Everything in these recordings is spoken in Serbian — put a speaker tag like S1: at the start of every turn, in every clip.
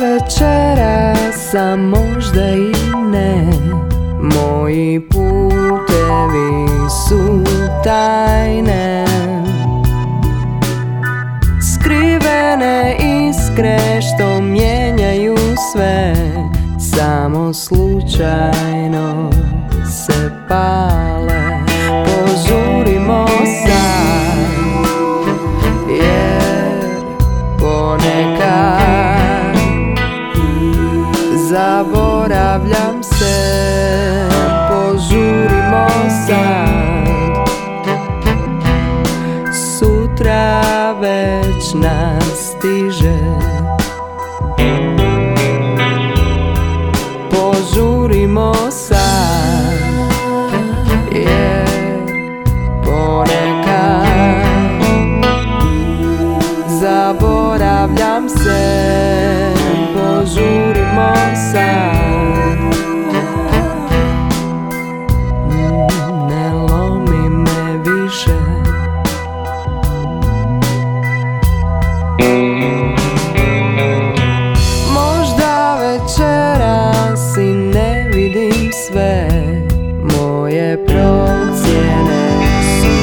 S1: večeras, a možda i ne. Moji putevi su tajne, skrivene iskre što mijenjaju sve, samo slučajno se pale. Požurimo sad, jer ponekad zaboravljam se. Požurimo sad, sutra već nas stiže. Požurimo sad, jer ponekad zaboravljam se. Požurimo sad, ne lomi me više. Možda večeras i ne vidim sve, moje procjene su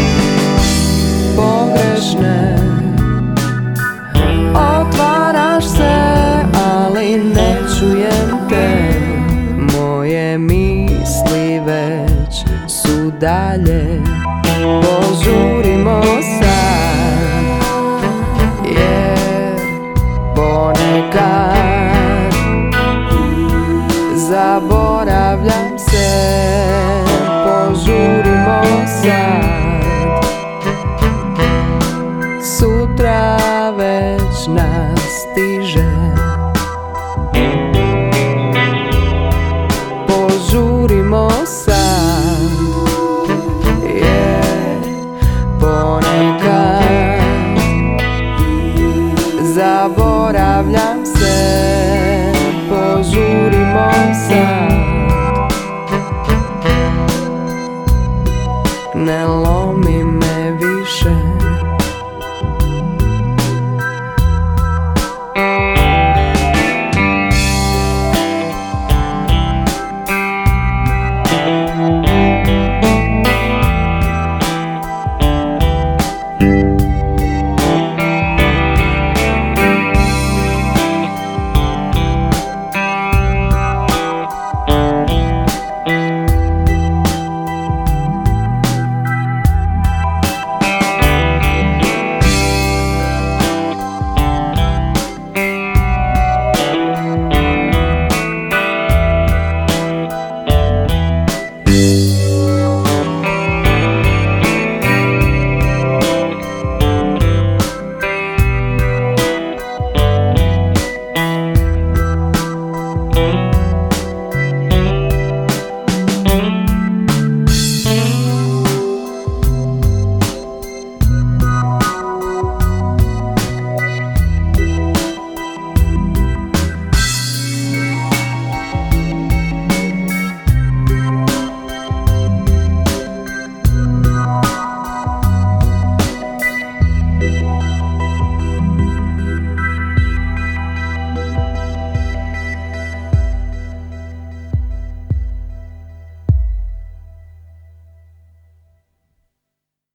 S1: pogrešne. Otvaraš se, ali ne čujem te, moje misli već su dalje. Požurimo sad, jer ponekad zaboravljam se. Požurimo sad, sutra već nas